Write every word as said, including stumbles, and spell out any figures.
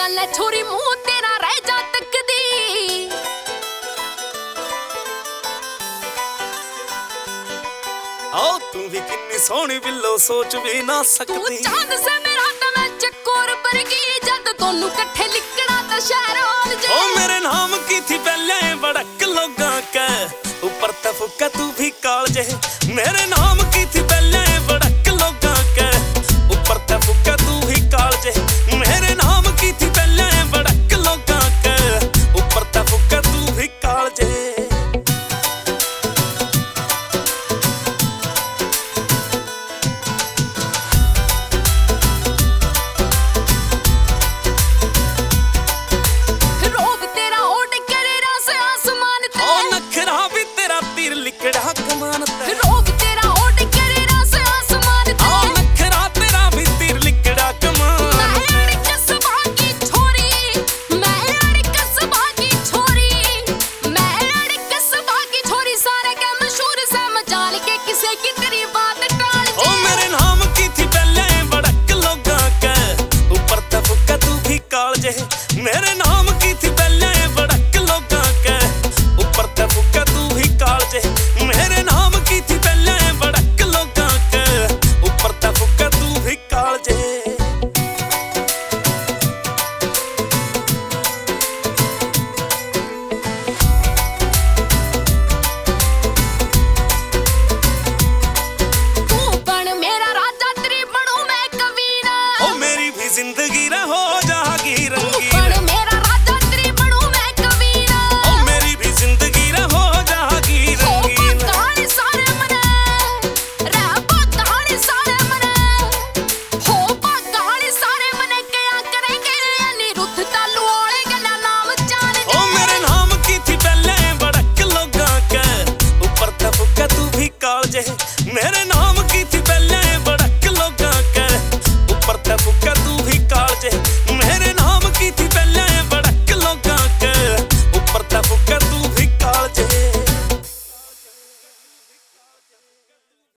ਚੱਲ ਛੋਰੀ ਮੂੰਹ ਤੇਰਾ ਰਹਿ ਜਾ ਤੱਕਦੀ ਆਓ ਤੂੰ ਵੀ ਕਿੰਨੀ ਸੋਹਣੀ ਬਿੱਲੋ ਸੋਚ ਵੀ ਨਾ ਸਕਦੀ ਤੂੰ ਚਾਂਦ ਸੇ ਮੇਰਾ ਤਾਂ ਮੈਂ ਚੱਕੋਰ ਵਰਗੀ ਜਦ ਤੁਹਾਨੂੰ ਇਕੱਠੇ ਲਿਕੜਾ ਤਾਂ ਸ਼ਹਿਰ ਹੋਲ ਜੇ ओ मेरे नाम की थी पहले बड़क लोगां के ऊपर तफुका तू भी कालजे मेरे नाम की थी पहले बड़क लोगां के ऊपर तफुका तू भी कालजे मेरे नाम की थी पहले बड़क लोगां के ऊपर तफुका तू भी कालजे लिकड़ा कमान ते रोब तेरा ओट करे रस आसमान ते आ नखरा तेरा भी तीर लिकड़ा कमान मैं अड़ कसबा की छोरी मैं अड़ कसबा की छोरी मैं अड़ कसबा की छोरी सारे के मशहूर से मचाल के किसे की तेरी बात टाल जे ओ मेरे नाम की थी पहले बड़क लोगां के ऊपर तफुका तू भी कालजे मेरे नाम